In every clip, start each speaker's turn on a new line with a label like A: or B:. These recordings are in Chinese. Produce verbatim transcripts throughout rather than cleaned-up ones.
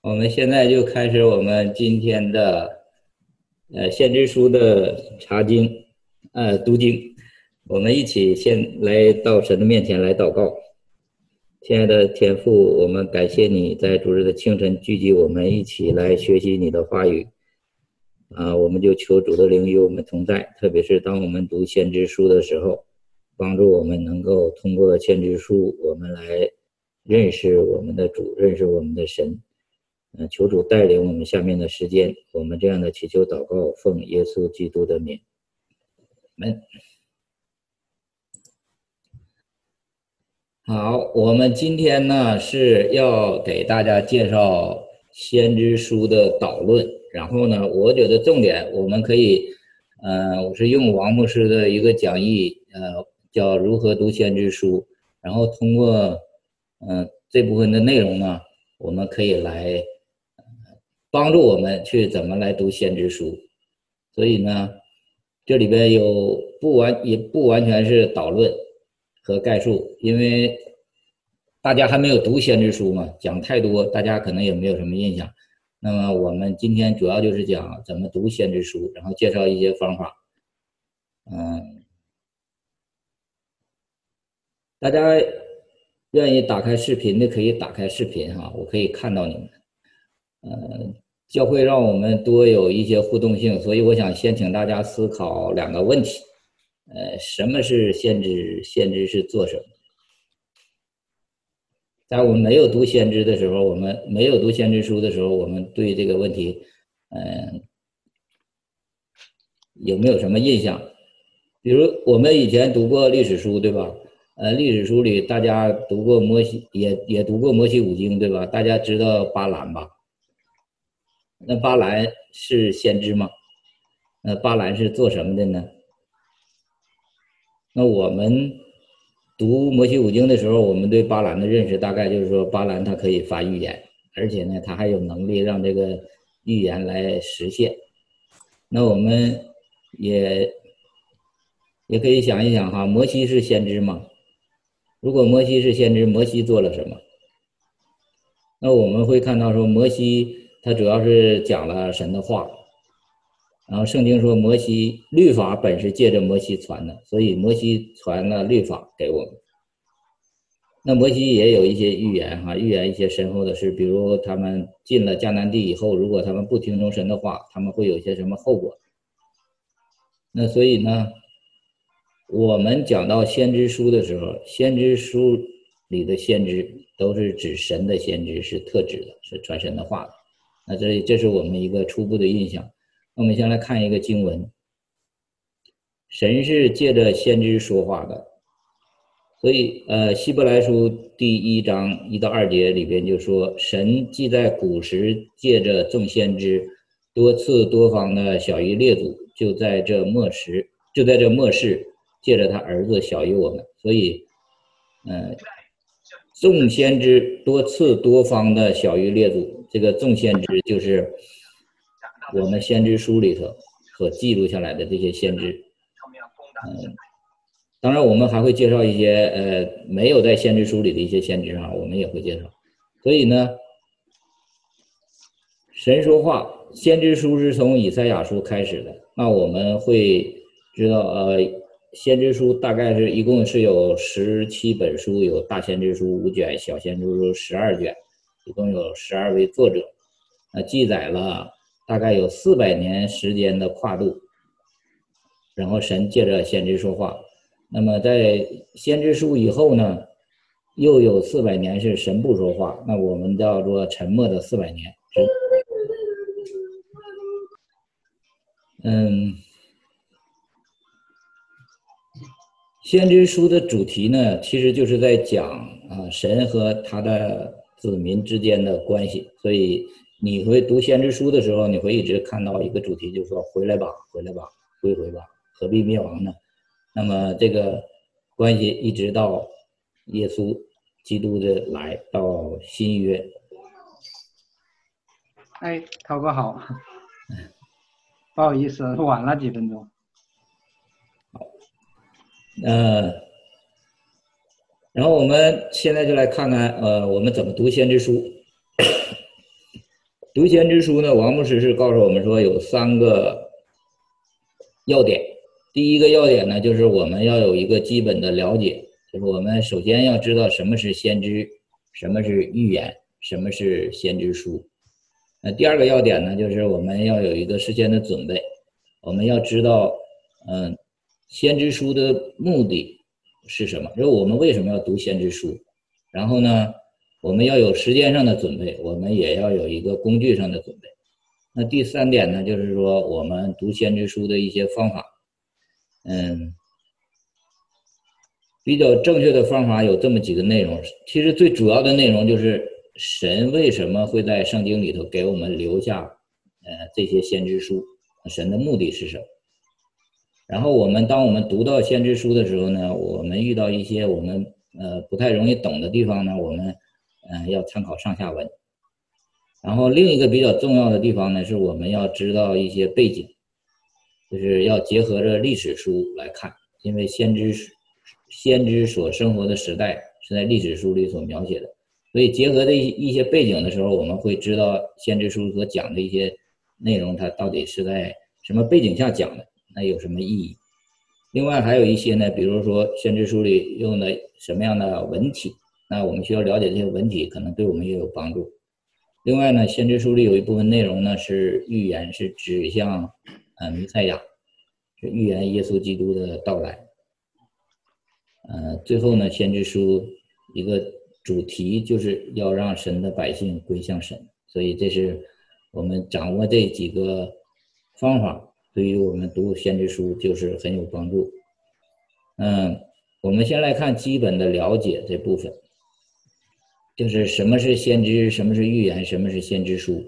A: 我们现在就开始我们今天的呃先知书的查经，呃读经。我们一起先来到神的面前来祷告。亲爱的天父，我们感谢你在主日的清晨聚集我们一起来学习你的话语。啊，我们就求主的灵与我们同在，特别是当我们读先知书的时候，帮助我们能够通过先知书，我们来认识我们的主，认识我们的神。呃，求主带领我们下面的时间，我们这样的祈求祷告，奉耶稣基督的名。们好，我们今天呢是要给大家介绍先知书的导论，然后呢，我觉得重点我们可以，呃，我是用王牧师的一个讲义，呃，叫如何读先知书，然后通过，呃，这部分的内容呢，我们可以来帮助我们去怎么来读先知书。所以呢，这里边有不完也不完全是导论和概述，因为大家还没有读先知书嘛，讲太多大家可能也没有什么印象。那么我们今天主要就是讲怎么读先知书，然后介绍一些方法。嗯，大家愿意打开视频的可以打开视频哈，我可以看到你们。呃，教会让我们多有一些互动性，所以我想先请大家思考两个问题。呃，什么是先知？先知是做什么？在我们没有读先知的时候，我们没有读先知书的时候，我们对这个问题，嗯、呃，有没有什么印象？比如我们以前读过历史书，对吧？呃，历史书里大家读过摩西，也也读过摩西五经，对吧？大家知道巴兰吧？那巴兰是先知吗？那巴兰是做什么的呢？那我们读摩西五经的时候，我们对巴兰的认识大概就是说，巴兰他可以发预言，而且呢，他还有能力让这个预言来实现。那我们也也可以想一想哈，摩西是先知吗？如果摩西是先知，摩西做了什么？那我们会看到说，摩西他主要是讲了神的话，然后圣经说摩西律法本是借着摩西传的，所以摩西传了律法给我们。那摩西也有一些预言哈，预言一些身后的事，比如他们进了迦南地以后，如果他们不听从神的话，他们会有一些什么后果。那所以呢，我们讲到先知书的时候，先知书里的先知都是指神的先知，是特指的，是传神的话的。那这这是我们一个初步的印象。那我们先来看一个经文，神是借着先知说话的，所以呃，希伯来书第一章一到二节里边就说，神既在古时借着众先知多次多方的晓谕列祖，就在这末时就在这末世借着他儿子晓谕我们。所以呃，众先知多次多方的晓谕列祖，这个众先知就是我们先知书里头所记录下来的这些先知。嗯，当然我们还会介绍一些呃没有在先知书里的一些先知啊，我们也会介绍。所以呢，神说话，先知书是从以赛亚书开始的。那我们会知道，呃，先知书大概是一共是有十七本书，有大先知书五卷，小先知书十二卷，一共有十二位作者，呃，记载了大概有四百年时间的跨度。然后神借着先知说话。那么在先知书以后呢，又有四百年是神不说话，那我们叫做沉默的四百年。嗯，先知书的主题呢，其实就是在讲啊神和他的子民之间的关系。所以你会读先知书的时候，你会一直看到一个主题，就是说回来吧，回来吧，归回吧，何必灭亡呢？那么这个关系一直到耶稣基督的来到新约。
B: 哎，涛哥好，不好意思，晚了几分钟。
A: 好，呃，然后我们现在就来看看，呃，我们怎么读先知书。 读先知书呢，王牧师是告诉我们说有三个要点。第一个要点呢，就是我们要有一个基本的了解，就是我们首先要知道什么是先知，什么是预言，什么是先知书。那第二个要点呢，就是我们要有一个事先的准备，我们要知道，嗯，先知书的目的是什么？就是我们为什么要读先知书？然后呢，我们要有时间上的准备，我们也要有一个工具上的准备。那第三点呢，就是说我们读先知书的一些方法。嗯，比较正确的方法有这么几个内容。其实最主要的内容就是神为什么会在圣经里头给我们留下呃这些先知书，神的目的是什么？然后我们当我们读到先知书的时候呢，我们遇到一些我们呃不太容易懂的地方呢，我们呃要参考上下文。然后另一个比较重要的地方呢，是我们要知道一些背景，就是要结合着历史书来看，因为先知先知所生活的时代是在历史书里所描写的，所以结合这一些背景的时候，我们会知道先知书所讲的一些内容，它到底是在什么背景下讲的，那有什么意义。另外还有一些呢，比如说先知书里用的什么样的文体，那我们需要了解这些文体，可能对我们也有帮助。另外呢，先知书里有一部分内容呢是预言，是指向呃弥赛亚，是预言耶稣基督的到来。呃，最后呢，先知书一个主题就是要让神的百姓归向神，所以这是我们掌握这几个方法，对于我们读先知书就是很有帮助。嗯，我们先来看基本的了解这部分。就是什么是先知，什么是预言，什么是先知书。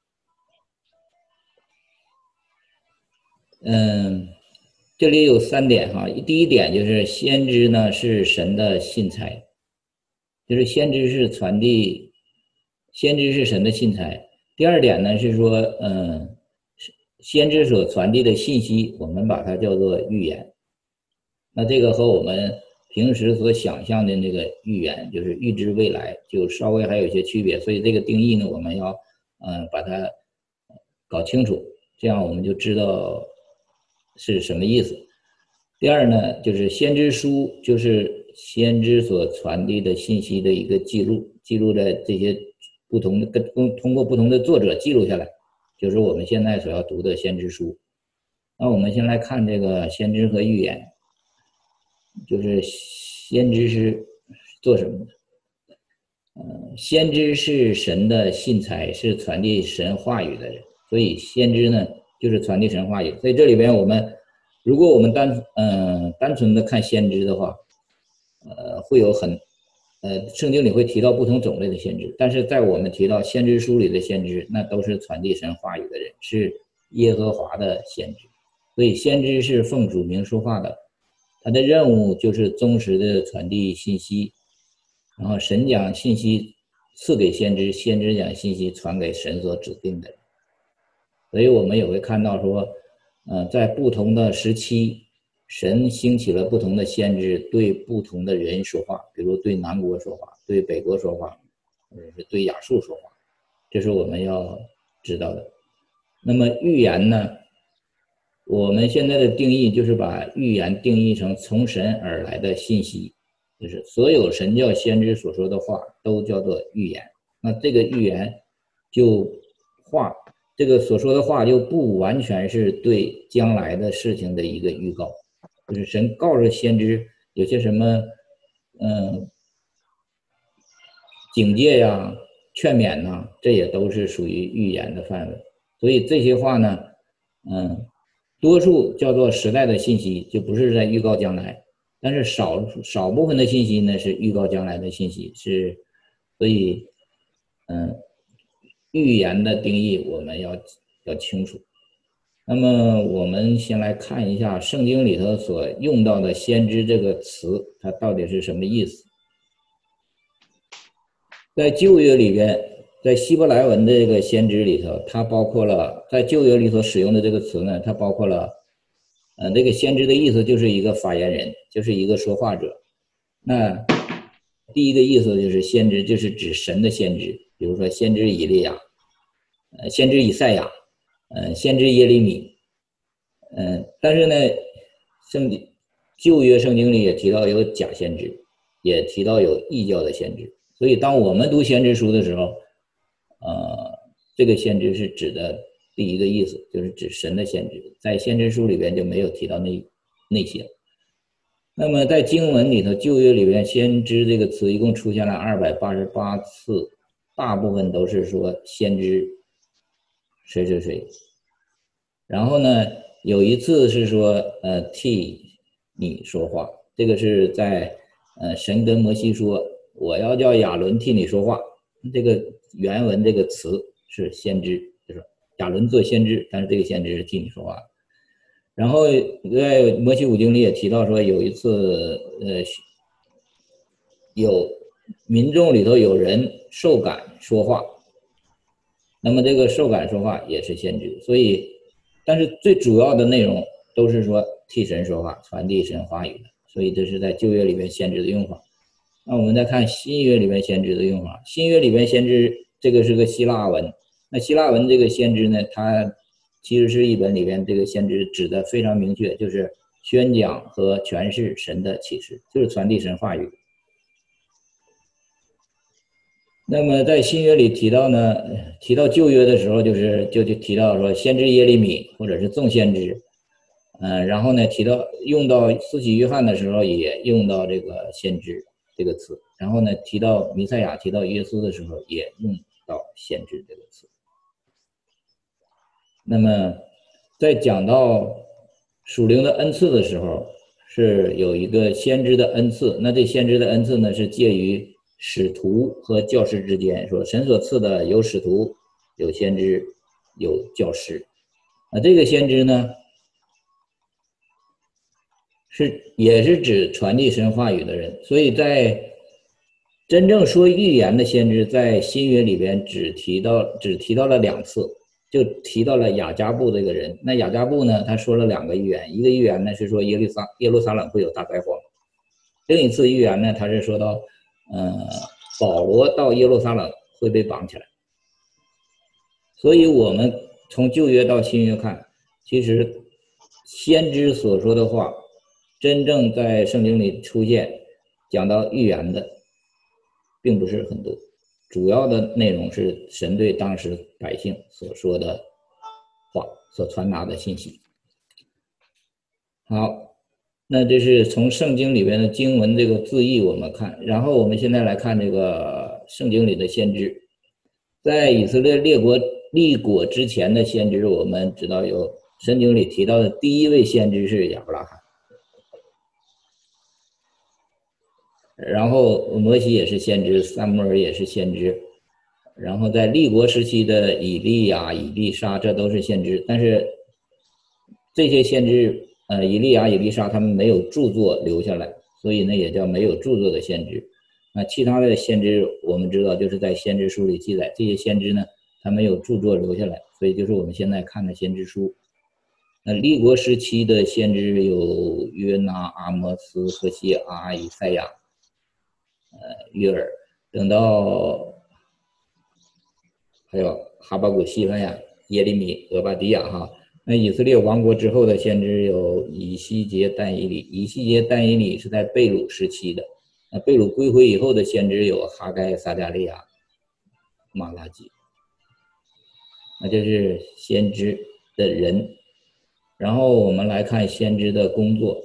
A: 嗯，这里有三点哈。第一点就是先知呢是神的信差，就是先知是传递，先知是神的信差。第二点呢是说，嗯，先知所传递的信息，我们把它叫做预言。那这个和我们平时所想象的那个预言，就是预知未来，就稍微还有一些区别，所以这个定义呢，我们要嗯把它搞清楚，这样我们就知道是什么意思。第二呢，就是先知书，就是先知所传递的信息的一个记录，记录在这些不同的跟通过不同的作者记录下来，就是我们现在所要读的先知书。那我们先来看这个先知和预言。就是先知是做什么的？呃，先知是神的信差，是传递神话语的人，所以先知呢就是传递神话语。所以这里边我们，如果我们单嗯、呃、单纯的看先知的话，呃，会有很呃圣经里会提到不同种类的先知，但是在我们提到先知书里的先知，那都是传递神话语的人，是耶和华的先知。所以先知是奉主名说话的。他的任务就是忠实的传递信息，然后神将信息赐给先知，先知将信息传给神所指定的人。所以我们也会看到说，呃，在不同的时期，神兴起了不同的先知，对不同的人说话，比如对南国说话，对北国说话，或者是对亚述说话，这是我们要知道的。那么预言呢？我们现在的定义就是把预言定义成从神而来的信息，就是所有神教先知所说的话都叫做预言。那这个预言就话，这个所说的话就不完全是对将来的事情的一个预告，就是神告诉先知有些什么，嗯，警戒呀、劝勉呐，这也都是属于预言的范围。所以这些话呢，嗯。多数叫做时代的信息，就不是在预告将来，但是少少部分的信息呢是预告将来的信息，是，所以，嗯，预言的定义我们要要清楚。那么我们先来看一下圣经里头所用到的先知这个词，它到底是什么意思？在旧约里边，在希伯来文的这个先知里头，它包括了在旧约里所使用的这个词呢，它包括了，呃，这个先知的意思就是一个发言人，就是一个说话者。那第一个意思就是先知，就是指神的先知，比如说先知以利亚， 呃，先知以赛亚，呃，先知耶利米，嗯、呃，但是呢，圣经旧约圣经里也提到有假先知，也提到有异教的先知，所以当我们读先知书的时候，呃，这个先知是指的第一个意思，就是指神的先知，在先知书里边就没有提到那那些。那么在经文里头，旧约里边先知这个词一共出现了二百八十八次，大部分都是说先知谁谁谁。然后呢，有一次是说呃替你说话，这个是在呃神跟摩西说我要叫亚伦替你说话，这个原文这个词是先知，就是亚伦做先知，但是这个先知是替你说话。然后在摩西五经里也提到说，有一次呃有民众里头有人受感说话，那么这个受感说话也是先知，所以但是最主要的内容都是说替神说话，传递神话语的，所以这是在旧约里面先知的用法。那我们再看新约里面先知的用法，新约里面先知这个是个希腊文，那希腊文这个先知呢，它其实是一本里边这个先知指的非常明确，就是宣讲和诠释神的启示，就是传递神话语。那么在新约里提到呢，提到旧约的时候，就是就就提到说先知耶利米或者是众先知，嗯、呃，然后呢提到用到施洗约翰的时候也用到这个先知这个词，然后呢提到弥赛亚提到耶稣的时候也用到先知这个词。那么在讲到属灵的恩赐的时候，是有一个先知的恩赐，那这先知的恩赐呢是介于使徒和教师之间，说神所赐的有使徒，有先知，有教师。那这个先知呢，是也是指传递神话语的人，所以在真正说预言的先知，在新约里边只提到只提到了两次，就提到了雅加布这个人。那雅加布呢，他说了两个预言，一个预言呢是说耶路撒耶路撒冷会有大灾荒，另一次预言呢，他是说到，呃，保罗到耶路撒冷会被绑起来。所以我们从旧约到新约看，其实先知所说的话，真正在圣经里出现讲到预言的，并不是很多，主要的内容是神对当时百姓所说的话，所传达的信息。好，那这是从圣经里边的经文这个字义我们看，然后我们现在来看这个圣经里的先知。在以色列列国立国之前的先知，我们知道有圣经里提到的第一位先知是亚伯拉罕，然后摩西也是先知，撒母耳也是先知，然后在立国时期的以利亚、以利沙，这都是先知。但是这些先知，呃，以利亚、以利沙他们没有著作留下来，所以呢也叫没有著作的先知。那其他的先知我们知道就是在先知书里记载，这些先知呢他没有著作留下来，所以就是我们现在看的先知书。那立国时期的先知有约拿、阿摩斯、何西阿、以赛亚、呃约尔，等到还有哈巴谷、西番雅、耶利米、俄巴底亚哈。那以色列亡国之后的先知有以西结、但以理，以西结、但以理是在被掳时期的。那被掳归回以后的先知有哈该、撒迦利亚、马拉基。那这是先知的人。然后我们来看先知的工作。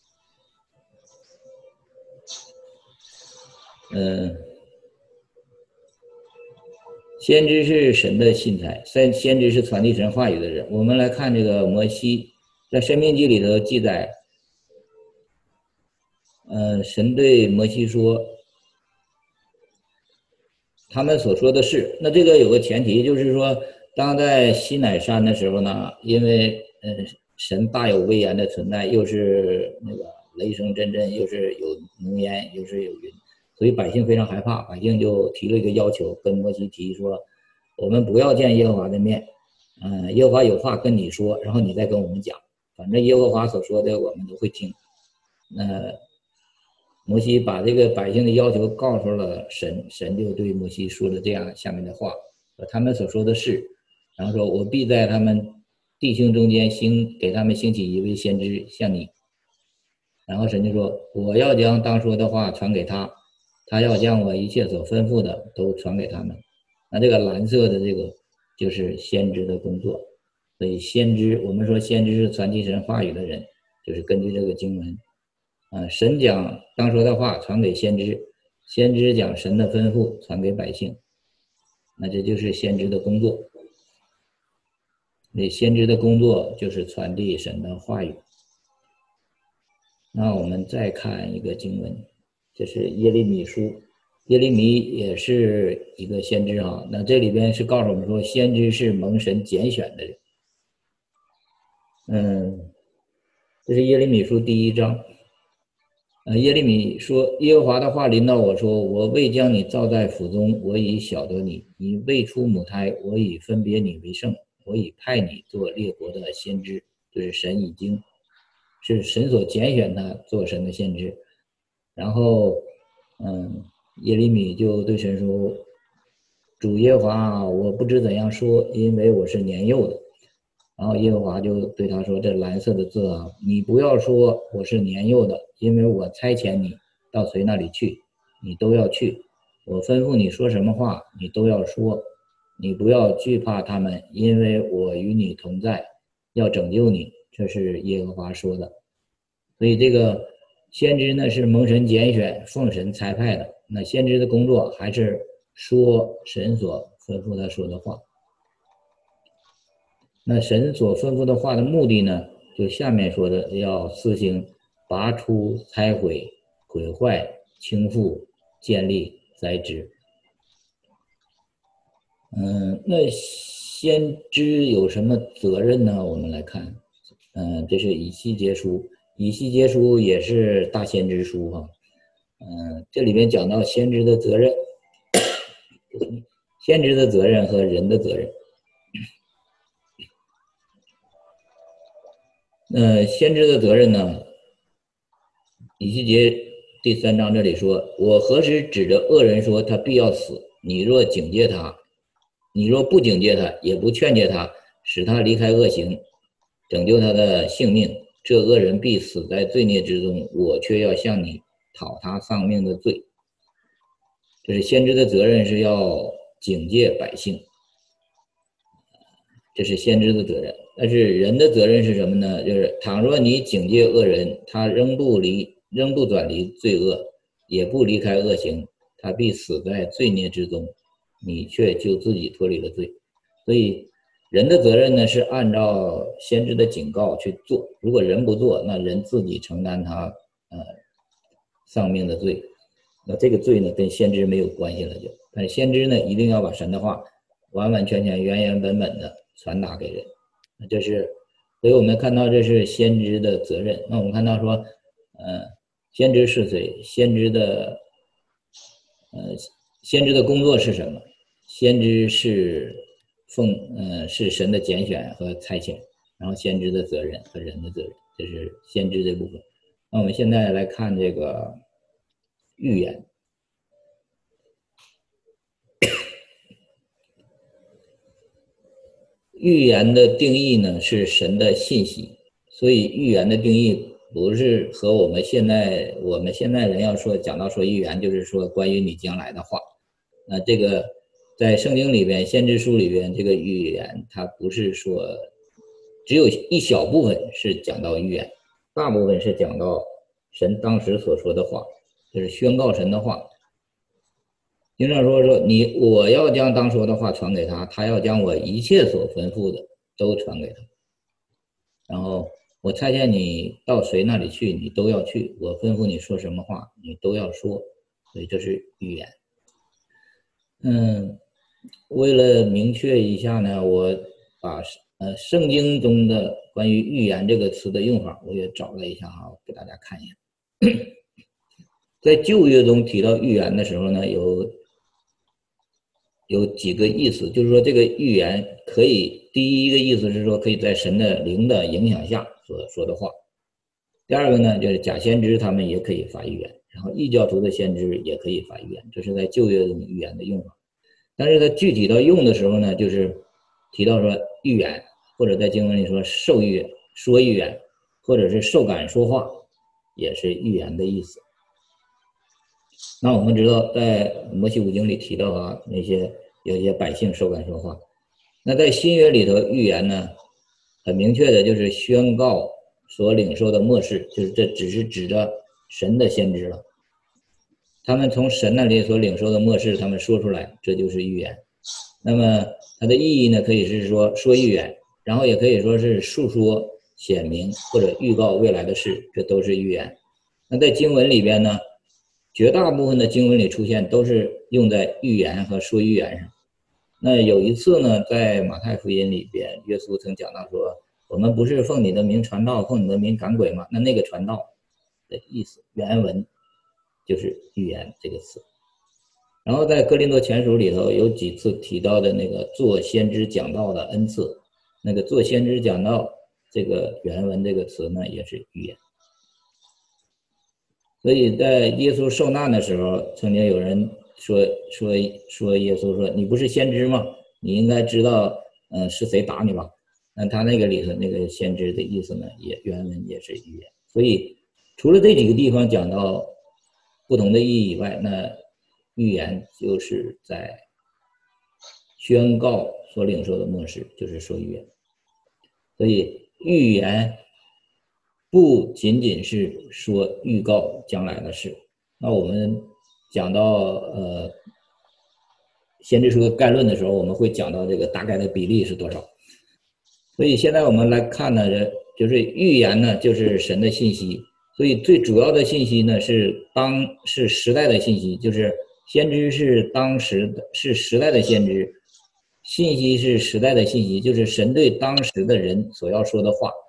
A: 嗯，先知是神的信差，先先知是传递神话语的人。我们来看这个摩西，在申命记里头记载，呃，神对摩西说，他们所说的是，那这个有个前提，就是说，当在西乃山的时候呢，因为呃神大有威严的存在，又是那个雷声阵阵，又是有浓烟，又是有云，所以百姓非常害怕，百姓就提了一个要求，跟摩西提说，我们不要见耶和华的面，嗯、呃，耶和华有话跟你说，然后你再跟我们讲，反正耶和华所说的我们都会听。那摩西把这个百姓的要求告诉了神，神就对摩西说了这样下面的话，他们所说的是， 然后说我必在他们弟兄中间兴给他们兴起一位先知像你。然后神就说我要将当说的话传给他，他要将我一切所吩咐的都传给他们。那这个蓝色的这个就是先知的工作。所以先知，我们说先知是传递神话语的人，就是根据这个经文啊，神将当说的话传给先知，先知将神的吩咐传给百姓，那这就是先知的工作。那先知的工作就是传递神的话语。那我们再看一个经文，这是耶利米书。耶利米也是一个先知啊，那这里边是告诉我们说，先知是蒙神拣选的人。嗯，这是耶利米书第一章。呃，耶利米说：“耶和华的话临到我说，我未将你造在腹中，我已晓得你；你未出母胎，我已分别你为圣，我已派你做列国的先知。”就是神已经是神所拣选他做神的先知。然后，嗯，耶利米就对神说：“主耶和华，我不知怎样说，因为我是年幼的。”然后耶和华就对他说：“这蓝色的字啊，你不要说我是年幼的，因为我差遣你到谁那里去，你都要去。我吩咐你说什么话，你都要说。你不要惧怕他们，因为我与你同在，要拯救你。”这是耶和华说的。所以这个先知呢是蒙神拣选、奉神差派的。那先知的工作还是说神所吩咐他说的话。那神所吩咐的话的目的呢，就下面说的要施行拔出、拆毁、毁坏、倾覆、建立、栽植。嗯，那先知有什么责任呢？我们来看，嗯，这是以西结书，以西结书也是大先知书哈。嗯，这里面讲到先知的责任，先知的责任和人的责任。呃，先知的责任呢，以西结第三章这里说：“我何时指着恶人说他必要死？你若警戒他，你若不警戒他，也不劝诫他，使他离开恶行，拯救他的性命，这恶人必死在罪孽之中，我却要向你讨他丧命的罪。”这是先知的责任，是要警戒百姓，这是先知的责任。但是人的责任是什么呢？就是倘若你警戒恶人，他仍不离仍不转离罪恶，也不离开恶行，他必死在罪孽之中，你却就自己脱离了罪。所以人的责任呢是按照先知的警告去做，如果人不做，那人自己承担他呃丧命的罪。那这个罪呢跟先知没有关系了就，但是先知呢一定要把神的话完完全全原原本本的传达给人。这是，所以我们看到这是先知的责任。那我们看到说，呃，先知是谁？先知的，呃，先知的工作是什么？先知是奉，呃，是神的拣选和差遣，然后先知的责任和人的责任，这是先知这部分。那我们现在来看这个预言。预言的定义呢是神的信息，所以预言的定义不是和我们现在我们现在人要说讲到说预言，就是说关于你将来的话。那这个在圣经里边，先知书里边，这个预言它不是说只有一小部分是讲到预言，大部分是讲到神当时所说的话，就是宣告神的话。经常说说你，我要将当说的话传给他，他要将我一切所吩咐的都传给他。然后我差遣你到谁那里去，你都要去；我吩咐你说什么话，你都要说。所以这是预言。嗯，为了明确一下呢，我把呃圣经中的关于预言这个词的用法，我也找了一下哈，给大家看一下。在旧约中提到预言的时候呢，有。有几个意思，就是说这个预言可以，第一个意思是说可以在神的灵的影响下所说的话。第二个呢，就是假先知他们也可以发预言，然后异教徒的先知也可以发预言，这是在旧约中预言的用法。但是它具体到用的时候呢，就是提到说预言，或者在经文里说受预言、说预言，或者是受感说话，也是预言的意思。那我们知道在摩西五经里提到啊，那些有些百姓受感说话。那在新约里头，预言呢很明确的就是宣告所领受的默示，就是这只是指着神的先知了。他们从神那里所领受的默示，他们说出来，这就是预言。那么它的意义呢，可以是说说预言，然后也可以说是述说、显明或者预告未来的事，这都是预言。那在经文里边呢，绝大部分的经文里出现都是用在预言和说预言上。那有一次呢，在马太福音里边，耶稣曾讲到说，我们不是奉你的名传道，奉你的名赶鬼吗？那那个传道的意思原文就是预言这个词。然后在哥林多前书里头有几次提到的那个做先知讲道的恩赐，那个做先知讲道这个原文这个词呢也是预言。所以在耶稣受难的时候，曾经有人说说说耶稣说，你不是先知吗？你应该知道呃是谁打你吧。那他那个里头那个先知的意思呢，也原文也是预言。所以除了这几个地方讲到不同的意义以外，那预言就是在宣告所领受的默示，就是说预言。所以预言不仅仅是说预告将来的事。那我们讲到呃先知书的概论的时候，我们会讲到这个大概的比例是多少。所以现在我们来看呢，就是预言呢就是神的信息，所以最主要的信息呢是当是时代的信息，就是先知是当时的是时代的先知，信息是时代的信息，就是神对当时的人所要说的话，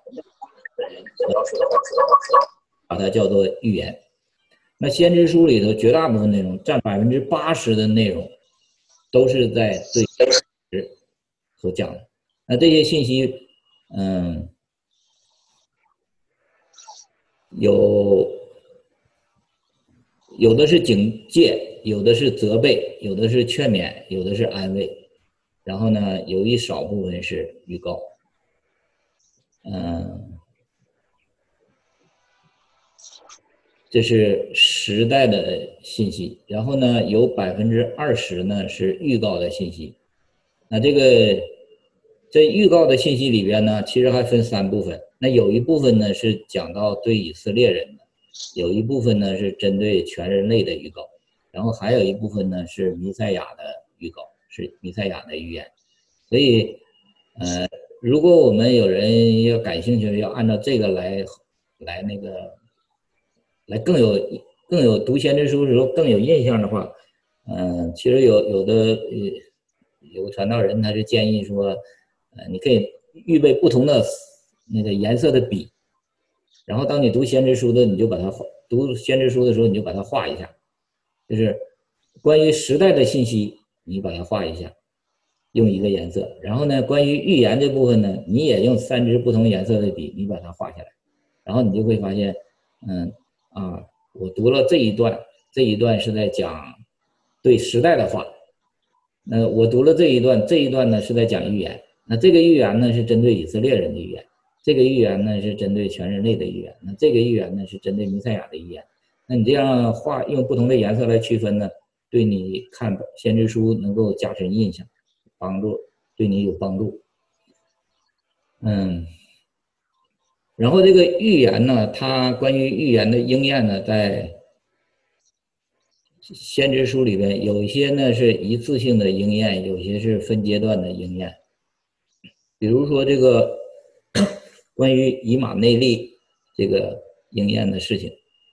A: 把它叫做预言。那先知书里头绝大部分内容占百分之八十的内容都是在对时所讲的。那这些信息嗯有有的是警戒，有的是责备，有的是劝勉，有的是安慰，然后呢有一少部分是预告。嗯，这是时代的信息，然后呢有百分之二十呢是预告的信息。那这个这预告的信息里边呢，其实还分三部分。那有一部分呢是讲到对以色列人的，有一部分呢是针对全人类的预告，然后还有一部分呢是弥赛亚的预告，是弥赛亚的预言。所以呃如果我们有人要感兴趣，要按照这个来来那个来更有更有读先知书的时候更有印象的话，嗯、呃，其实有有的有个传道人他是建议说，呃，你可以预备不同的那个颜色的笔，然后当你读先知书的，你就把它读先知书的时候，你就把它画一下，就是关于时代的信息，你把它画一下，用一个颜色。然后呢，关于预言这部分呢，你也用三支不同颜色的笔，你把它画下来，然后你就会发现，嗯啊，我读了这一段，这一段是在讲对时代的话。那我读了这一段，这一段呢是在讲预言。那这个预言呢是针对以色列人的预言，这个预言呢是针对全人类的预言，那这个预言呢是针对弥赛亚的预言。那你这样画，用不同的颜色来区分呢，对你看先知书能够加深印象，帮助对你有帮助。嗯，然后这个预言呢，它关于预言的应验呢，在先知书里边有一些呢是一次性的应验，有些是分阶段的应验。比如说这个关于以马内利这个应验的事情，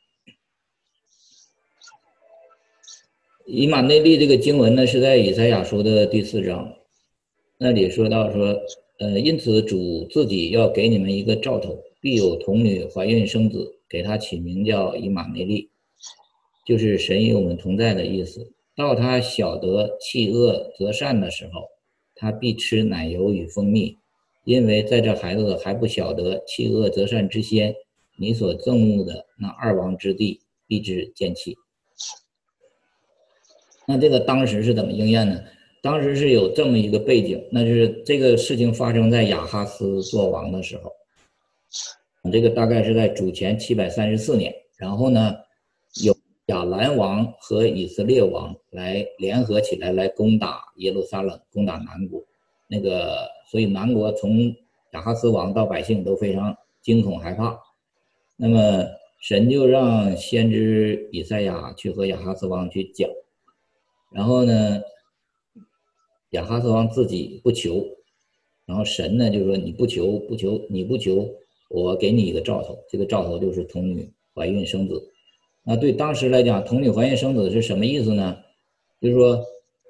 A: 以马内利这个经文呢是在以赛亚书的第四章，那里说到说，呃，因此主自己要给你们一个兆头，必有童女怀孕生子，给他起名叫以马内利，就是神与我们同在的意思。到他晓得弃恶择善的时候，他必吃奶油与蜂蜜，因为在这孩子还不晓得弃恶择善之先，你所憎恶的那二王之地必致见弃。那这个当时是怎么应验呢？ 当时是有这么一个背景，那就是这个事情发生在亚哈斯做王的时候，这个大概是在主前七百三十四年。然后呢，有亚兰王和以色列王来联合起来来攻打耶路撒冷，攻打南国。那个，所以南国从亚哈斯王到百姓都非常惊恐害怕。那么神就让先知以赛亚去和亚哈斯王去讲，然后呢，亚哈斯王自己不求，然后神呢就说你不求不求你不求，我给你一个兆头，这个兆头就是童女怀孕生子。那对当时来讲，童女怀孕生子是什么意思呢？就是说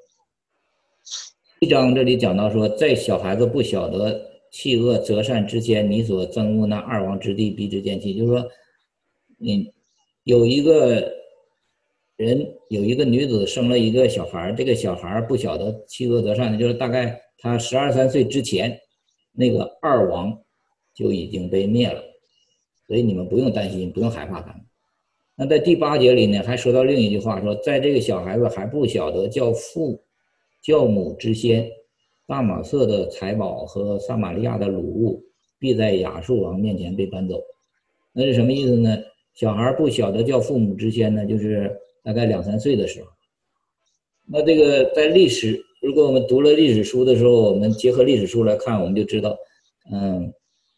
A: 一章这里讲到说，在小孩子不晓得弃恶择善之前，你所憎恶那二王之地必之见弃。就是说你有一个人有一个女子生了一个小孩，这个小孩不晓得弃恶择善的，就是大概他十二三岁之前，那个二王就已经被灭了，所以你们不用担心，不用害怕他们。那在第八节里呢，还说到另一句话，说在这个小孩子还不晓得叫父教母之先，大马色的财宝和撒玛利亚的掳物必在亚述王面前被搬走。那是什么意思呢？小孩不晓得叫父母之先呢，就是大概两三岁的时候。那这个在历史，如果我们读了历史书的时候，我们结合历史书来看，我们就知道，嗯，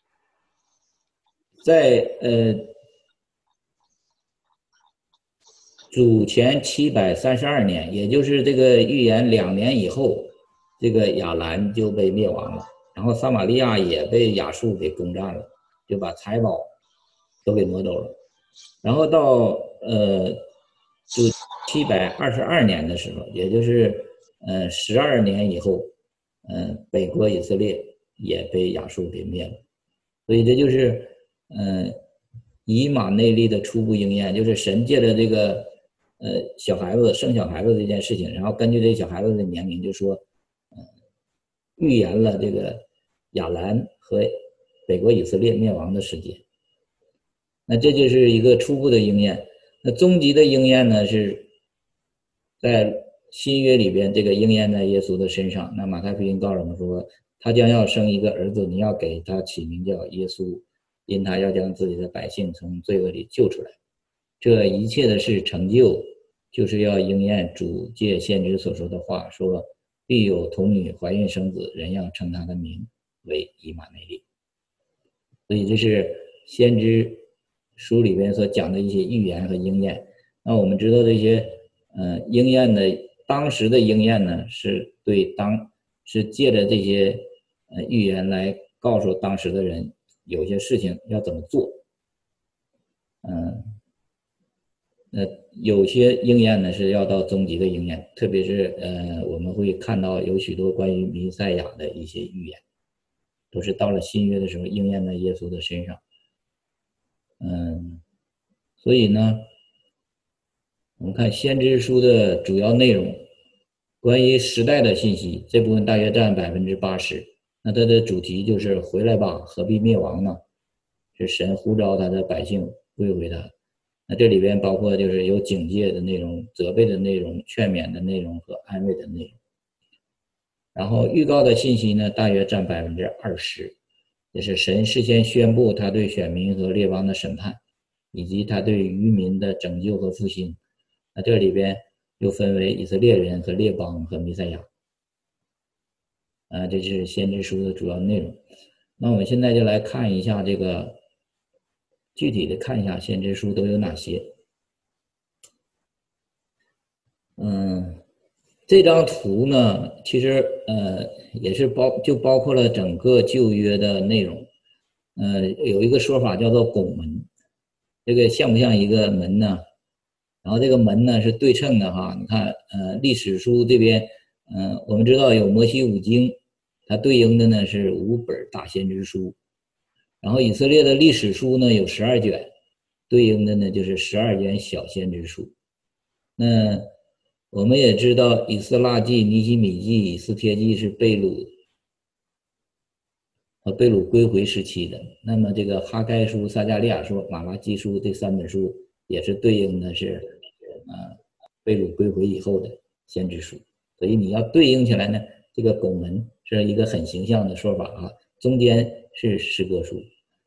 A: 在呃主前七百三十二年，也就是这个预言两年以后，这个亚兰就被灭亡了，然后撒玛利亚也被亚述给攻占了，就把财宝都给夺走了。然后到呃主七百二十二年的时候，也就是呃十二年以后，呃北国以色列也被亚述给灭了。所以这就是呃以马内利的初步应验，就是神借着这个呃小孩子生小孩子这件事情，然后根据这小孩子的年龄就说，呃预言了这个亚兰和北国以色列灭亡的时间。那这就是一个初步的应验。那终极的应验呢，是在新约里边，这个应验在耶稣的身上。那马太福音告诉我们说，他将要生一个儿子，你要给他起名叫耶稣，因他要将自己的百姓从罪恶里救出来。这一切的事成就，就是要应验主借先知所说的话，说必有童女怀孕生子，人要称他的名为以马内利。所以这是先知书里边所讲的一些预言和应验。那我们知道这些呃应验的当时的应验呢，是对当是借着这些呃预言来告诉当时的人有些事情要怎么做。嗯，呃有些应验呢是要到终极的应验，特别是呃我们会看到有许多关于弥赛亚的一些预言，都是到了新约的时候应验在耶稣的身上。嗯，所以呢，我们看先知书的主要内容，关于时代的信息，这部分大约占百分之八十。那它的主题就是回来吧，何必灭亡呢？是神呼召他的百姓归回他。那这里边包括就是有警戒的内容、责备的内容、劝勉的内容和安慰的内容。然后预告的信息呢，大约占百分之二十。也是神事先宣布他对选民和列邦的审判，以及他对渔民的拯救和复兴。那这里边又分为以色列人和列邦和弥赛亚。啊，这是先知书的主要内容。那我们现在就来看一下这个具体的看一下先知书都有哪些。嗯，这张图呢，其实呃也是包就包括了整个旧约的内容。呃，有一个说法叫做拱门，这个像不像一个门呢？然后这个门呢是对称的哈。你看，呃，历史书这边，嗯、呃，我们知道有摩西五经，它对应的呢是五本大先知书。然后以色列的历史书呢有十二卷，对应的呢就是十二卷小先知书。那我们也知道以斯拉记、尼希米记、以斯帖记是被掳和被掳归回时期的。那么这个哈该书、撒迦利亚书、马拉基书这三本书也是对应的是呃被掳归回以后的先知书， 所以你要对应起来呢，这个拱门是一个很形象的说法啊，中间是诗歌书。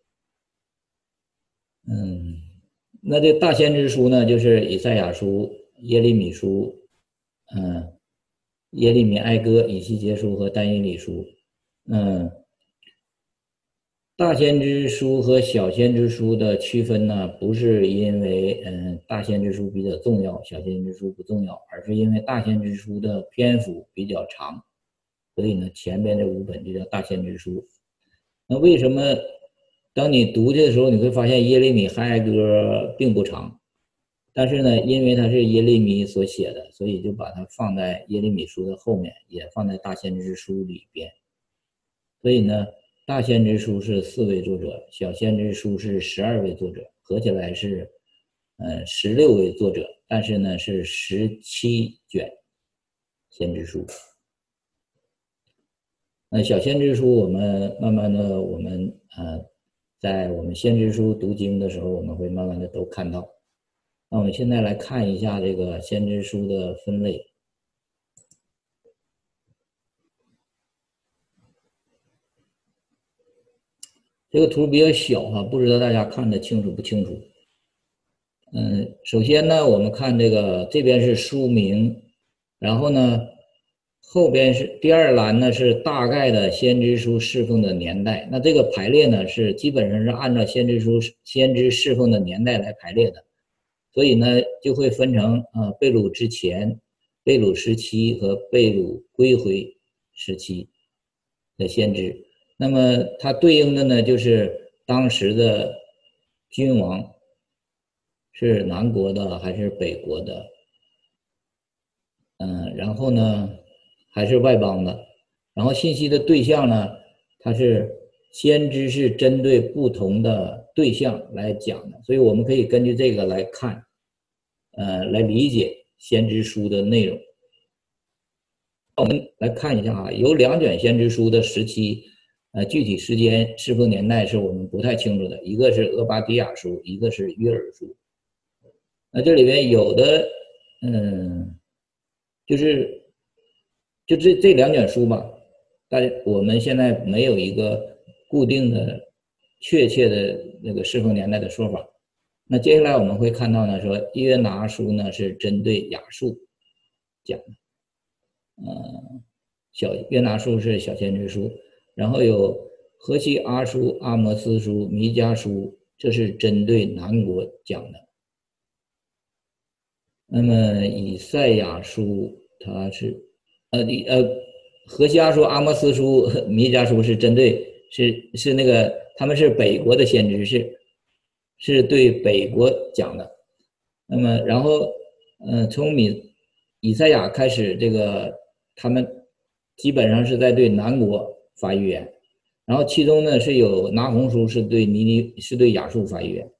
A: 嗯，那这大先知书呢，就是以赛亚书、耶利米书，嗯，耶利米哀歌、以西结书和但以理书。嗯，大先知书和小先知书的区分呢，不是因为嗯大先知书比较重要，小先知书不重要，而是因为大先知书的篇幅比较长，所以呢前边这五本就叫大先知书。那为什么当你读的时候，你会发现耶利米哀歌并不长，但是呢，因为它是耶利米所写的，所以就把它放在耶利米书的后面，也放在大先知书里边。所以呢，大先知书是四位作者，小先知书是十二位作者，合起来是呃十六位作者，但是呢是十七卷先知书。那小先知书我们慢慢的我们呃在我们先知书读经的时候，我们会慢慢的都看到。那我们现在来看一下这个先知书的分类。这个图比较小哈，不知道大家看得清楚不清楚。嗯，首先呢，我们看这个这边是书名，然后呢，后边是第二栏呢是大概的先知书侍奉的年代。那这个排列呢是基本上是按照先知书先知侍奉的年代来排列的，所以呢就会分成啊被掳之前、被掳时期和被掳归回时期的先知。那么它对应的呢就是当时的君王是南国的还是北国的，嗯，然后呢还是外邦的，然后信息的对象呢，它是先知是针对不同的对象来讲的，所以我们可以根据这个来看，呃，来理解先知书的内容。我们来看一下啊，有两卷先知书的时期，呃，具体时间、侍奉年代是我们不太清楚的，一个是俄巴底亚书，一个是约珥书。那这里边有的，嗯，就是就这这两卷书吧，大家我们现在没有一个固定的、确切的那个侍奉年代的说法。那接下来我们会看到呢，说约拿书呢是针对亚述讲的。呃，小约拿书是小先知书，然后有何西阿书、阿摩斯书、弥迦书，这是针对南国讲的。那么以赛亚书它是呃呃何西阿书、阿摩斯书、弥迦书是针对是是那个他们是北国的先知，是是对北国讲的。那么然后呃从米以赛亚开始，这个他们基本上是在对南国发预言，然后其中呢是有拿红书是对尼尼是对亚述发预言。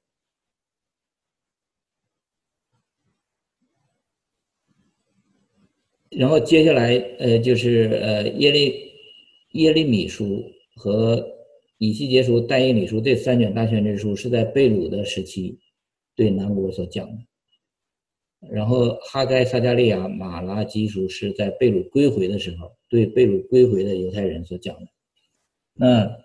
A: 然后接下来呃就是呃耶利耶利米书和以西结书、但以理书这三卷大先知书是在被掳的时期对南国所讲的。然后哈该、撒迦利亚、马拉基书是在被掳归回的时候对被掳归回的犹太人所讲的。那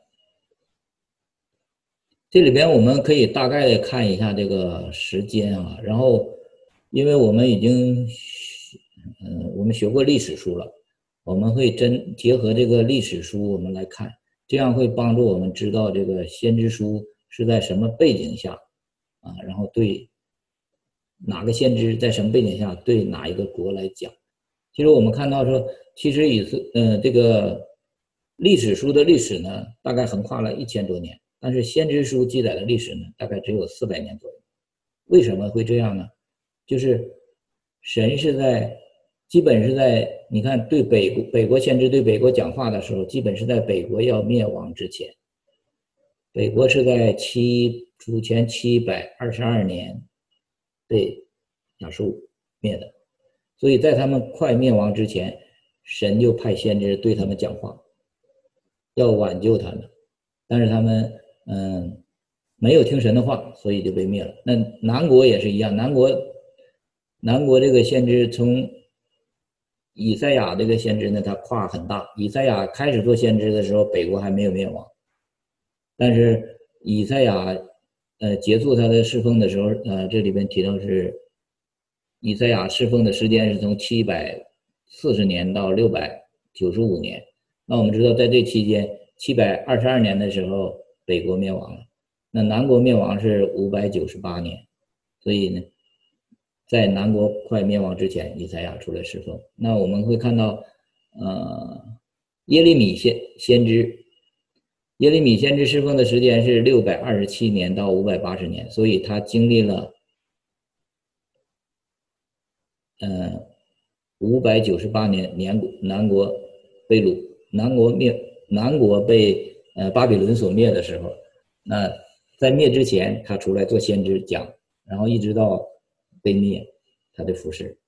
A: 这里边我们可以大概的看一下这个时间啊，然后因为我们已经嗯我们学过历史书了，我们会真结合这个历史书我们来看，这样会帮助我们知道这个先知书是在什么背景下啊，然后对哪个先知在什么背景下对哪一个国来讲。其实我们看到说，其实以色呃这个历史书的历史呢，大概横跨了一千多年，但是先知书记载的历史呢，大概只有四百年左右。为什么会这样呢？就是神是在基本是在你看对北国北国先知对北国讲话的时候，基本是在北国要灭亡之前。北国是在七主前七百二十二年被亚述灭的，所以在他们快灭亡之前，神就派先知对他们讲话，要挽救他们，但是他们嗯没有听神的话，所以就被灭了。那南国也是一样，南国南国这个先知从以赛亚这个先知呢，他跨很大。以赛亚开始做先知的时候，北国还没有灭亡，但是以赛亚呃结束他的侍奉的时候，呃这里边提到是以赛亚侍奉的时间是从七百四十年到六百九十五年。那我们知道，在这期间七百二十二年的时候，北国灭亡了，那南国灭亡是五百九十八年，所以呢，在南国快灭亡之前，以赛亚出来侍奉。那我们会看到，呃，耶利米先先知，耶利米先知侍奉的时间是六百二十七年到五百八十年，所以他经历了，呃，五百九十八年年南国被掳，南国灭，南国被呃巴比伦所灭的时候，那在灭之前，他出来做先知讲，然后一直到被灭，他的服饰。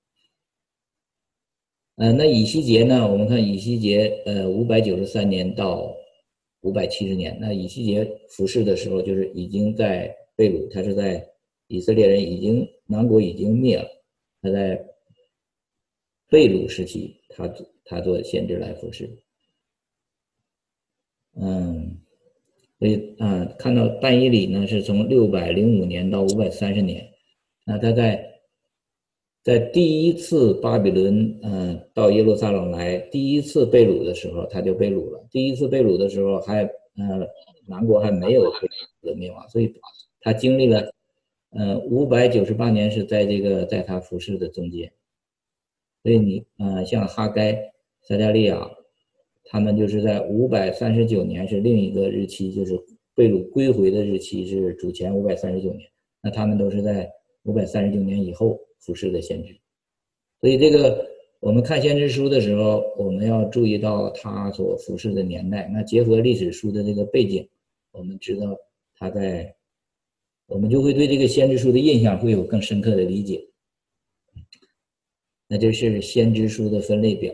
A: 呃，那以西结呢？我们看以西结，呃，五百九十三年到五百七十年。那以西结服侍的时候，就是已经在被掳，他是在以色列人已经南国已经灭了，他在被掳时期，他他做先知来服侍。嗯，所以啊、呃，看到但以理呢，是从六百零五年到五百三十年。那他在在第一次巴比伦嗯、呃、到耶路撒冷来第一次被掳的时候，他就被掳了。第一次被掳的时候还呃南国还没有被灭亡，所以他经历了呃五百九十八年是在这个在他服侍的中间。所以你呃像哈该、撒迦利亚，他们就是在五百三十九年是另一个日期，就是被掳归回的日期是主前五百三十九年，那他们都是在五百三十九年以后服侍的先知。所以这个我们看先知书的时候，我们要注意到他所服侍的年代，那结合历史书的这个背景，我们知道他在，我们就会对这个先知书的印象会有更深刻的理解。那这是先知书的分类表。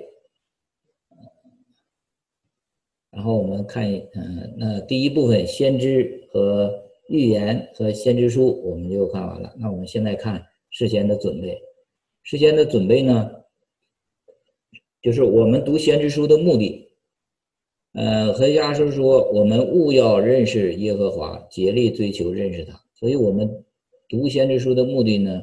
A: 然后我们看，嗯，那第一部分先知和预言和先知书我们就看完了。那我们现在看事先的准备。事先的准备呢，就是我们读先知书的目的。呃，何西阿书说，我们务要认识耶和华，竭力追求认识他。所以我们读先知书的目的呢，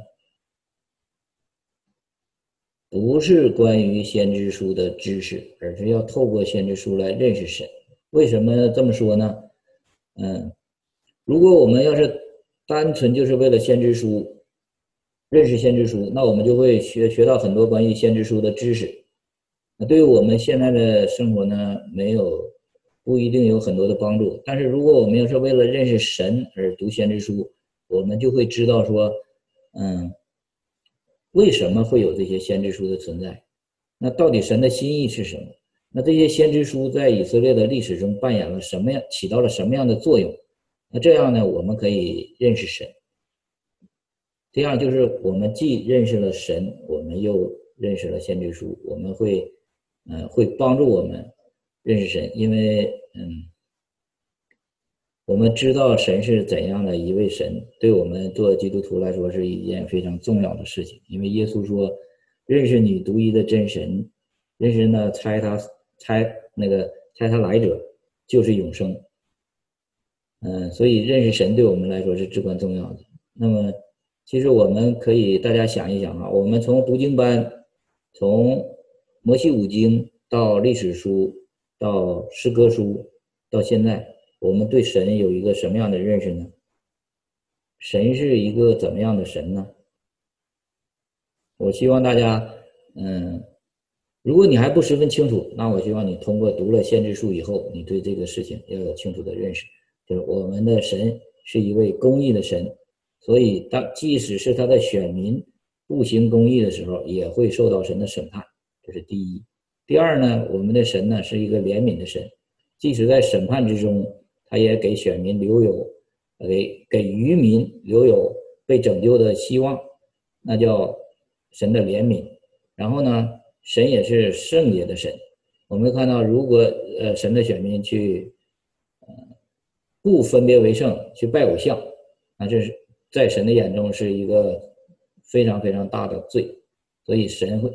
A: 不是关于先知书的知识，而是要透过先知书来认识神。为什么这么说呢？嗯，如果我们要是单纯就是为了先知书认识先知书，那我们就会学学到很多关于先知书的知识。那对于我们现在的生活呢，没有不一定有很多的帮助。但是如果我们要是为了认识神而读先知书，我们就会知道说，嗯。为什么会有这些先知书的存在？那到底神的心意是什么？那这些先知书在以色列的历史中扮演了什么样，起到了什么样的作用？那这样呢，我们可以认识神。这样就是我们既认识了神，我们又认识了先知书，我们会，呃，会帮助我们认识神，因为，嗯。我们知道神是怎样的一位神，对我们做基督徒来说是一件非常重要的事情。因为耶稣说，认识你独一的真神，认识呢猜他猜那个猜他来者就是永生。嗯，所以认识神对我们来说是至关重要的。那么其实我们可以大家想一想啊，我们从读经班，从摩西五经到历史书，到诗歌书，到现在，我们对神有一个什么样的认识呢？神是一个怎么样的神呢？我希望大家，嗯，如果你还不十分清楚，那我希望你通过读了先知书以后，你对这个事情要有清楚的认识，就是我们的神是一位公义的神，所以当即使是他的选民不行公义的时候，也会受到神的审判，这是第一。第二呢，我们的神呢是一个怜悯的神，即使在审判之中，他也给选民留有，给给渔民留有被拯救的希望，那叫神的怜悯。然后呢，神也是圣洁的神。我们看到，如果呃神的选民去呃不分别为圣，去拜偶像，那这是在神的眼中是一个非常非常大的罪。所以神会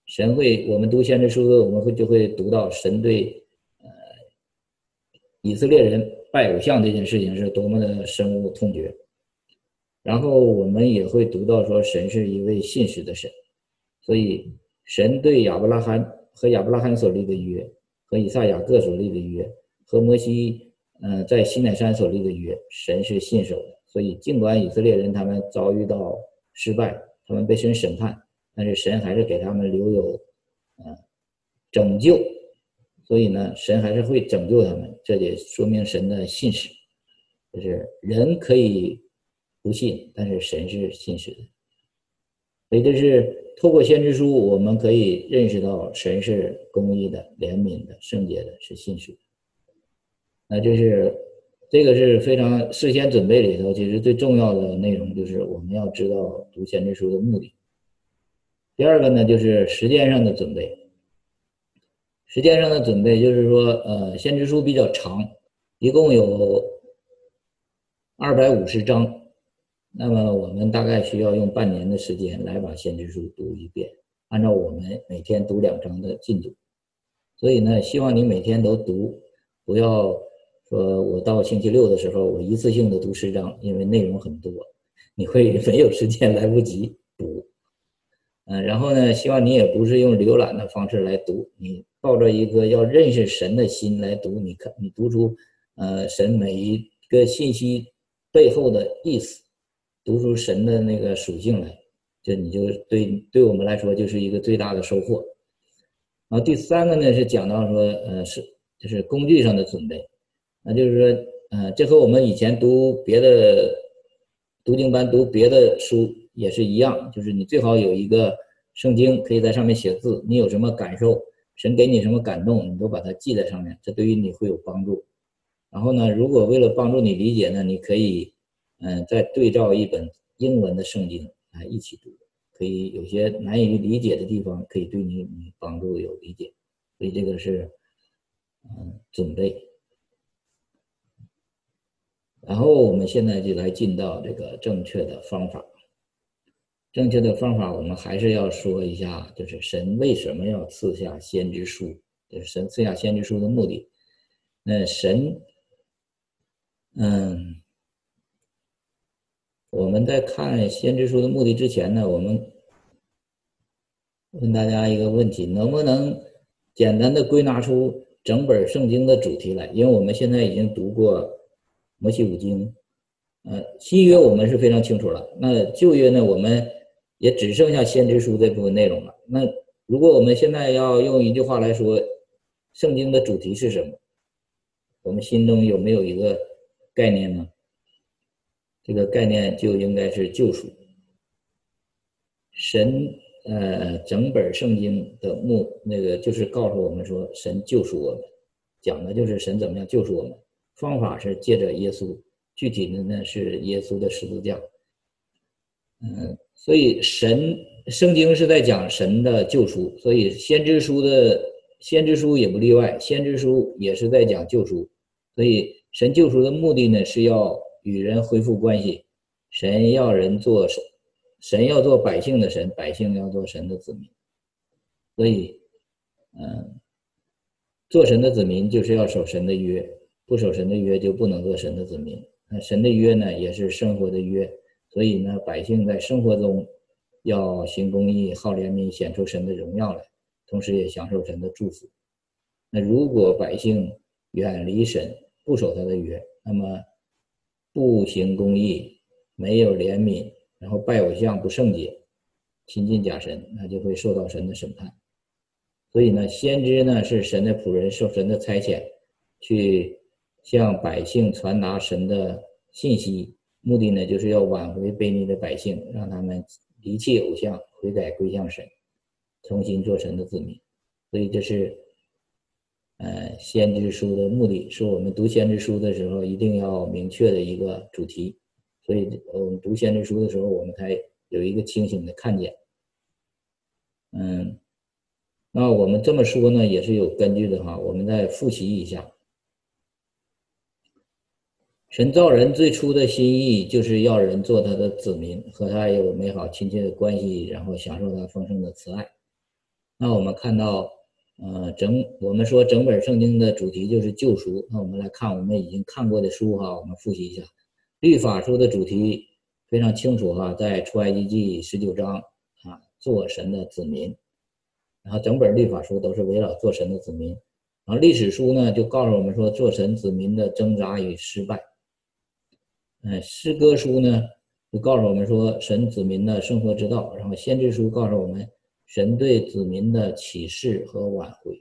A: 神会，我们读先知书的，我们会就会读到神对呃以色列人拜偶像这件事情是多么的深恶痛绝。然后我们也会读到说神是一位信实的神，所以神对亚伯拉罕和亚伯拉罕所立的约，和以撒雅各所立的约，和摩西呃在西乃山所立的约，神是信守的。所以尽管以色列人他们遭遇到失败，他们被神审判，但是神还是给他们留有呃拯救，所以呢神还是会拯救他们，这也说明神的信实，就是人可以不信，但是神是信实的。所以这是透过先知书，我们可以认识到神是公义的、怜悯的、圣洁的，是信实的。那这是这个是非常事先准备里头，其实最重要的内容就是我们要知道读先知书的目的。第二个呢，就是时间上的准备。时间上的准备就是说，呃，先知书比较长，一共有二百五十章。那么我们大概需要用半年的时间来把先知书读一遍，按照我们每天读两章的进度。所以呢，希望你每天都读，不要说我到星期六的时候我一次性的读十章，因为内容很多，你会没有时间，来不及读。嗯、呃，然后呢，希望你也不是用浏览的方式来读，你抱着一个要认识神的心来读，你看你读出呃神每一个信息背后的意思，读出神的那个属性来，这你就对对我们来说就是一个最大的收获。然后第三个呢是讲到说，呃，是就是工具上的准备，那就是说，呃，这和我们以前读别的读经班读别的书也是一样，就是你最好有一个圣经可以在上面写字，你有什么感受，神给你什么感动，你都把它记在上面，这对于你会有帮助。然后呢，如果为了帮助你理解呢，你可以嗯、呃，再对照一本英文的圣经啊一起读，可以有些难以理解的地方可以对你你帮助有理解，所以这个是嗯准备。然后我们现在就来进到这个正确的方法。正确的方法我们还是要说一下，就是神为什么要赐下先知书，就是神赐下先知书的目的。那神嗯我们在看先知书的目的之前呢，我们问大家一个问题，能不能简单的归纳出整本圣经的主题来？因为我们现在已经读过摩西五经，呃，新约我们是非常清楚了，那旧约呢，我们也只剩下先知书这部分内容了。那如果我们现在要用一句话来说，圣经的主题是什么？我们心中有没有一个概念呢？这个概念就应该是救赎。神呃，整本圣经的目那个就是告诉我们说，神救赎我们，讲的就是神怎么样救赎我们，方法是借着耶稣，具体的呢是耶稣的十字架。嗯，所以神圣经是在讲神的救赎，所以先知书的先知书也不例外，先知书也是在讲救赎。所以神救赎的目的呢，是要与人恢复关系，神要人做神，神要做百姓的神，百姓要做神的子民。所以，嗯，做神的子民就是要守神的约，不守神的约就不能做神的子民。那神的约呢，也是生活的约，所以呢，百姓在生活中要行公义、好怜悯，显出神的荣耀来，同时也享受神的祝福。那如果百姓远离神，不守他的约，那么不行公义，没有怜悯，然后拜偶像不圣洁，亲近假神，那就会受到神的审判。所以呢，先知呢是神的仆人，受神的差遣，去向百姓传达神的信息，目的呢就是要挽回悖逆的百姓，让他们离弃偶像，悔改归向神，重新做神的子民。所以这是呃，先知书的目的，是我们读先知书的时候一定要明确的一个主题。所以我们读先知书的时候，我们才有一个清醒的看见。嗯，那我们这么说呢，也是有根据的哈。我们再复习一下，神造人最初的心意就是要人做他的子民，和他有美好亲切的关系，然后享受他丰盛的慈爱。 那我们看到，呃，整我们说整本圣经的主题就是救赎。那我们来看我们已经看过的书哈，我们复习一下。律法书的主题非常清楚哈，在出埃及记十九章啊，做神的子民。然后整本律法书都是围绕做神的子民。然后历史书呢，就告诉我们说做神子民的挣扎与失败。嗯，诗歌书呢，就告诉我们说神子民的生活之道。然后先知书告诉我们神对子民的启示和挽回。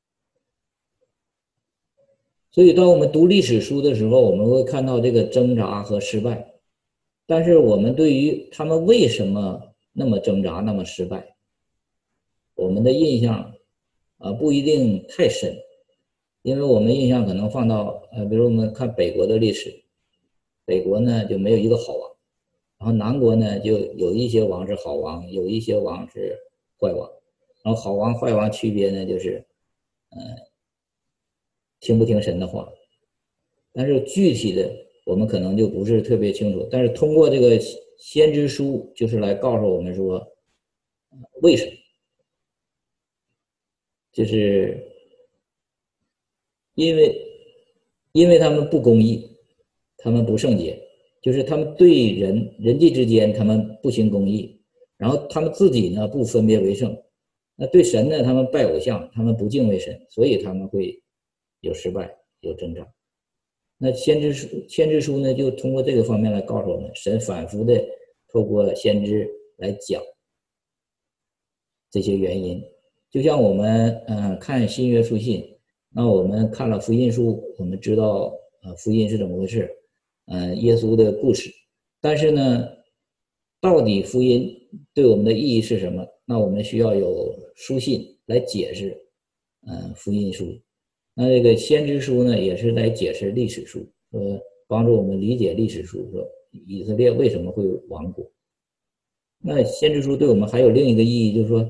A: 所以当我们读历史书的时候，我们会看到这个挣扎和失败。但是我们对于他们为什么那么挣扎那么失败，我们的印象啊不一定太深。因为我们印象可能放到呃，比如我们看北国的历史，北国呢就没有一个好王，然后南国呢就有一些王是好王，有一些王是坏王。然后好王坏王区别呢就是呃听不听神的话。但是具体的我们可能就不是特别清楚，但是通过这个先知书就是来告诉我们说为什么，就是因为因为他们不公义，他们不圣洁，就是他们对人人际之间他们不行公义，然后他们自己呢不分别为圣，那对神呢他们拜偶像，他们不敬畏神，所以他们会有失败有挣扎。那先知书先知书呢就通过这个方面来告诉我们，神反复的透过先知来讲这些原因。就像我们嗯、呃、看新约书信，那我们看了福音书，我们知道呃福音是怎么回事，嗯、呃、耶稣的故事。但是呢，到底福音对我们的意义是什么？那我们需要有书信来解释嗯、呃福音书。那这个先知书呢，也是来解释历史书，说帮助我们理解历史书，说以色列为什么会亡国。那先知书对我们还有另一个意义，就是说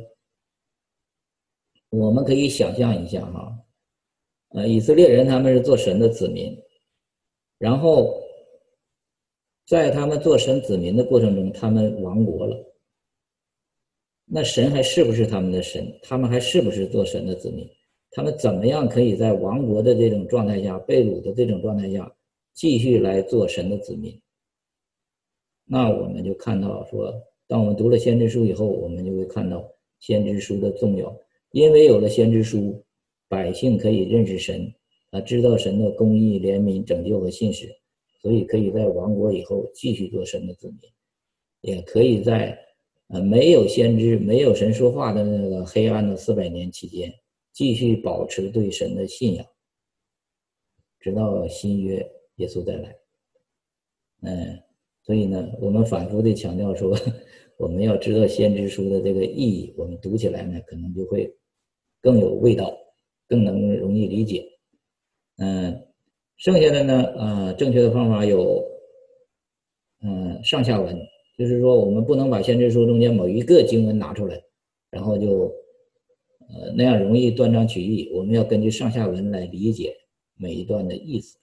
A: 我们可以想象一下哈，呃，以色列人他们是做神的子民，然后在他们做神子民的过程中，他们亡国了。那神还是不是他们的神？他们还是不是做神的子民？他们怎么样可以在亡国的这种状态下，被掳的这种状态下，继续来做神的子民？那我们就看到说，当我们读了先知书以后，我们就会看到先知书的重要。因为有了先知书，百姓可以认识神，啊，知道神的公义、怜悯、拯救和信实，所以可以在亡国以后继续做神的子民，也可以在呃没有先知、没有神说话的那个黑暗的四百年期间，继续保持对神的信仰，直到新约耶稣再来。嗯，所以呢，我们反复的强调说，我们要知道先知书的这个意义，我们读起来呢，可能就会更有味道，更能容易理解。嗯，剩下的呢，呃，正确的方法有，嗯，上下文，就是说我们不能把先知书中间某一个经文拿出来，然后就，呃，那样容易断章取义。我们要根据上下文来理解每一段的意思。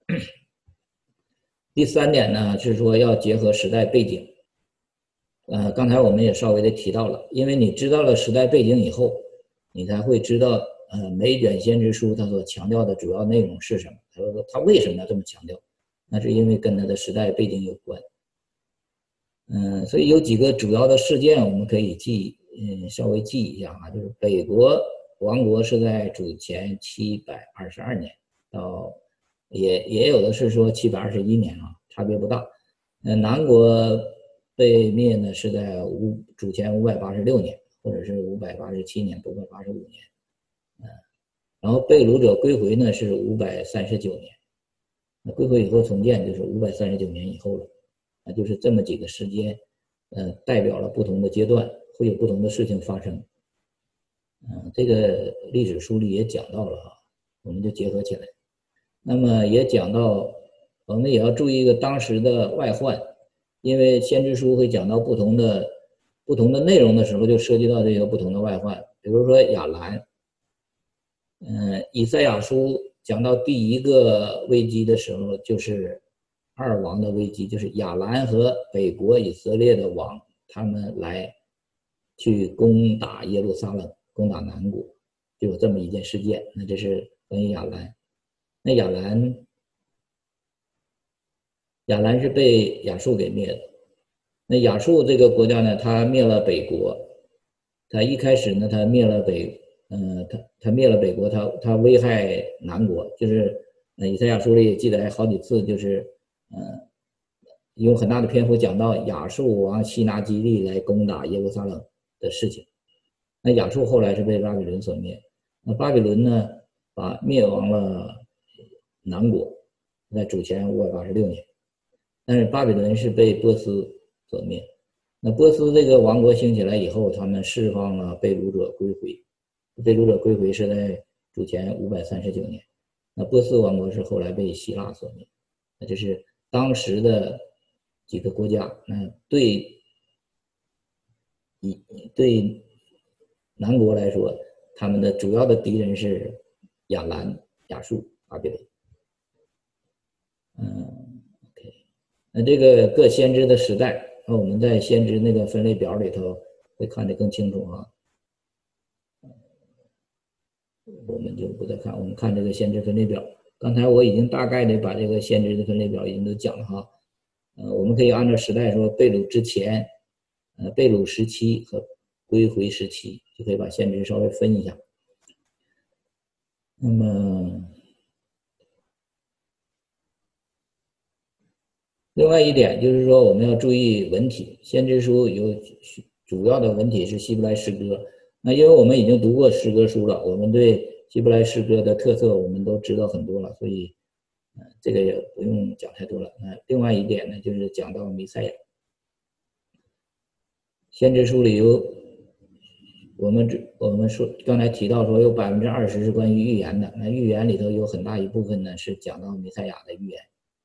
A: 第三点呢，是说要结合时代背景。呃，刚才我们也稍微的提到了，因为你知道了时代背景以后，你才会知道，呃，每卷先知书它所强调的主要内容是什么。他说他为什么要这么强调？那是因为跟他的时代背景有关。嗯，所以有几个主要的事件我们可以记，嗯，稍微记一下啊，就是北国亡国是在主前七百二十二年，到也也有的是说七百二十一年啊，差别不大。呃，南国被灭呢是在五主前五百八十六年，或者是五百八十七年、五百八十五年，嗯，然后被掳者归回呢是五百三十九年，那归回以后重建就是五百三十九年以后了，那就是这么几个时间，呃，代表了不同的阶段，会有不同的事情发生。嗯，这个历史书里也讲到了啊，我们就结合起来。那么也讲到，我们也要注意一个当时的外患，因为先知书会讲到不同的不同的内容的时候，就涉及到这个不同的外患。比如说亚兰，嗯，以赛亚书讲到第一个危机的时候，就是二王的危机，就是亚兰和北国以色列的王，他们来去攻打耶路撒冷。 攻打南国，就有这么一件事件。那这是关于亚兰。那亚兰，亚兰是被亚述给灭的。那亚述这个国家呢，他灭了北国，他一开始呢，他灭了北，呃，他他灭了北国，他他危害南国，就是呃，以赛亚书里也记载好几次，就是呃，有很大的篇幅讲到亚述王西拿基利来攻打耶路撒冷的事情。那亚述后来是被巴比伦所灭，那巴比伦呢，把灭亡了南国，在主前五百八十六年，但是巴比伦是被波斯所灭。那波斯这个王国兴起来以后，他们释放了被掳者归回，被掳者归回是在主前五百三十九年。那波斯王国是后来被希腊所灭。那这是当时的几个国家，那对以对南国来说，他们的主要的敌人是亚兰、亚述、巴比伦。嗯 ，OK， 那这个各先知的时代，那我们在先知那个分类表里头会看得更清楚啊。我们就不再看，我们看这个先知分类表。刚才我已经大概的把这个先知的分类表已经都讲了哈。呃，我们可以按照时代说，被掳之前，呃，被掳时期和归回时期，就可以把先知稍微分一下。那么，另外一点就是说，我们要注意文体。先知书有主要的文体是希伯来诗歌。那因为我们已经读过诗歌书了，我们对希伯来诗歌的特色我们都知道很多了，所以，呃，这个也不用讲太多了。那另外一点呢，就是讲到弥赛亚。先知书里有，我们我们说刚才提到说有百分之二十是关于预言的，那预言里头有很大一部分呢是讲到弥赛亚的预言。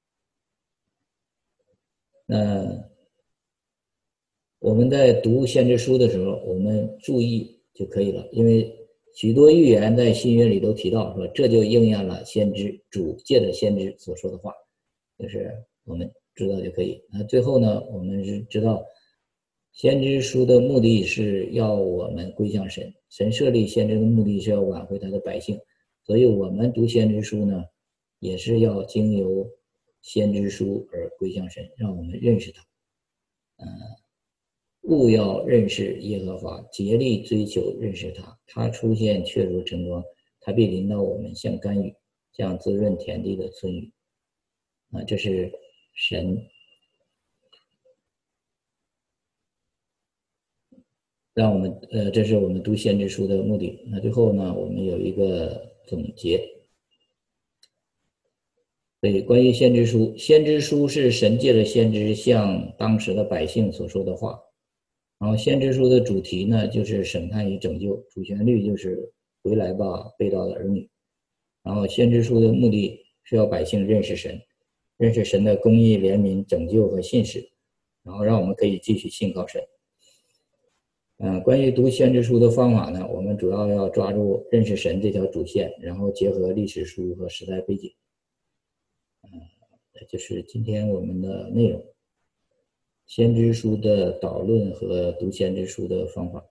A: 那我们在读先知书的时候，我们注意就可以了，因为许多预言在新约里都提到说，这就应验了先知主借着先知所说的话，就是我们知道就可以。那最后呢，我们是知道先知书的目的是要我们归向神，神设立先知的目的是要挽回他的百姓，所以我们读先知书呢，也是要经由先知书而归向神，让我们认识他。呃务要认识耶和华，竭力追求认识他。他出现确如晨光，他必临到我们，像甘雨，像滋润田地的春雨。啊，这是神让我们呃，这是我们读先知书的目的。那最后呢，我们有一个总结。所以关于先知书，先知书是神借着先知向当时的百姓所说的话。然后先知书的主题呢，就是审判与拯救，主旋律就是回来吧，被盗的儿女。然后先知书的目的是要百姓认识神，认识神的公义、怜悯、拯救和信实，然后让我们可以继续信靠神。嗯、呃，关于读先知书的方法呢，我们主要要抓住认识神这条主线，然后结合历史书和时代背景。嗯，这就是今天我们的内容。先知书的导论和读先知书的方法。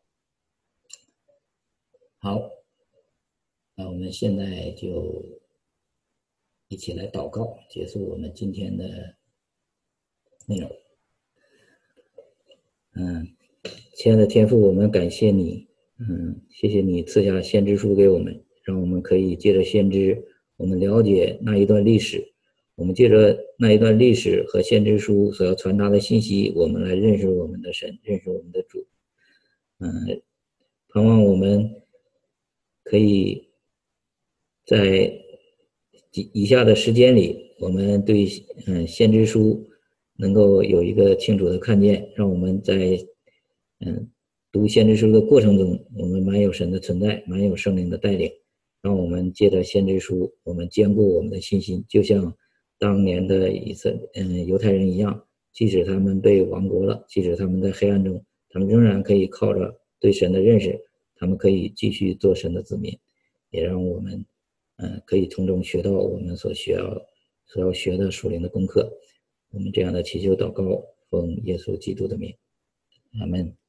A: 好，那我们现在就一起来祷告，结束我们今天的内容。嗯，亲爱的天父，我们感谢你，嗯，谢谢你赐下先知书给我们，让我们可以借着先知，我们了解那一段历史。我们借着那一段历史和先知书所要传达的信息，我们来认识我们的神，认识我们的主。嗯，盼望我们可以在以下的时间里，我们对嗯先知书能够有一个清楚的看见，让我们在嗯读先知书的过程中，我们满有神的存在，满有圣灵的带领，让我们借着先知书，我们坚固我们的信心，就像当年的以色嗯犹太人一样，即使他们被亡国了，即使他们在黑暗中，他们仍然可以靠着对神的认识，他们可以继续做神的子民，也让我们嗯可以从中学到我们所需要所要学的属灵的功课。我们这样的祈求祷告，奉耶稣基督的名，阿们。